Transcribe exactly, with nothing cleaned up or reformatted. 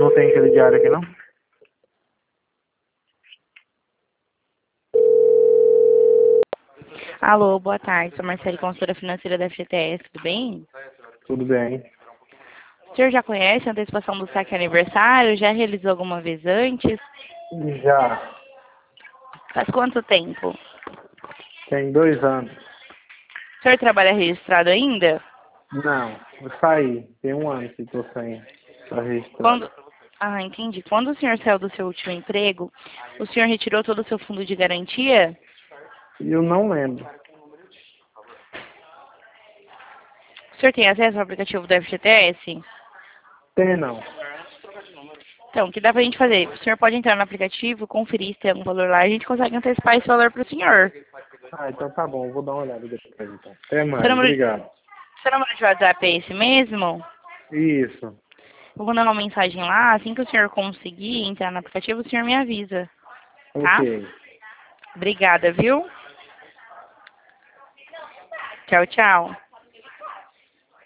Não tem aquele diário aqui, não? Alô, boa tarde. Sou Marcele, consultora financeira da F G T S, tudo bem? Tudo bem. O senhor já conhece a antecipação do saque aniversário? Já realizou alguma vez antes? Já Faz quanto tempo? tem dois anos. O senhor trabalha registrado ainda? Não, eu saí. Tem um ano que estou saindo para registrar. Quando... Ah, entendi. Quando o senhor saiu do seu último emprego, o senhor retirou todo o seu fundo de garantia? E eu não lembro. O senhor tem acesso ao aplicativo da F G T S? Tem não. Então, o que dá pra gente fazer? O senhor pode entrar no aplicativo, conferir se tem algum valor lá, a gente consegue antecipar esse valor pro senhor. Ah, então tá bom. Eu vou dar uma olhada depois, então. Até Seu mais. número, Obrigado. seu número de WhatsApp é esse mesmo? Isso. Eu vou mandar uma mensagem lá, assim que o senhor conseguir entrar no aplicativo, o senhor me avisa, tá? Ok. Obrigada, viu? Tchau, tchau.